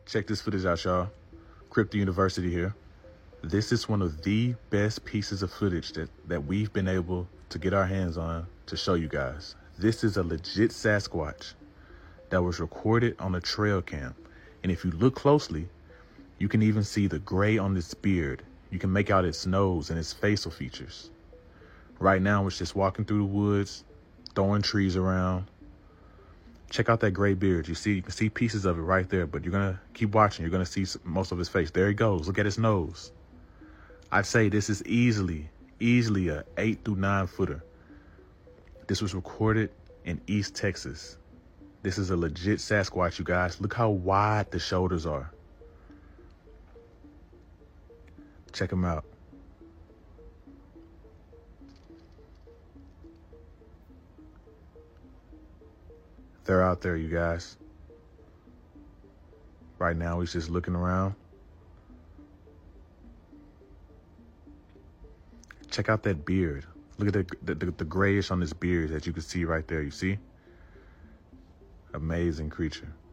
Check this footage out, y'all. Crypto University here. This is one of the best pieces of footage that we've been able to get our hands on to show you guys. This is a legit Sasquatch that was recorded on a trail cam. And if you look closely, you can even see the gray on its beard. You can make out its nose and its facial features. Right now, it's just walking through the woods, throwing trees around. Check out that gray beard. You can see pieces of it right there, but you're gonna keep watching. You're gonna see most of his face. There he goes. Look at his nose. I'd say this is easily a 8 through 9 footer. This was recorded in East Texas. This is a legit Sasquatch, you guys. Look how wide the shoulders are. Check him out. They're out there, you guys. Right now, he's just looking around. Check out that beard. Look at the grayish on his beard that you can see right there. You see? Amazing creature.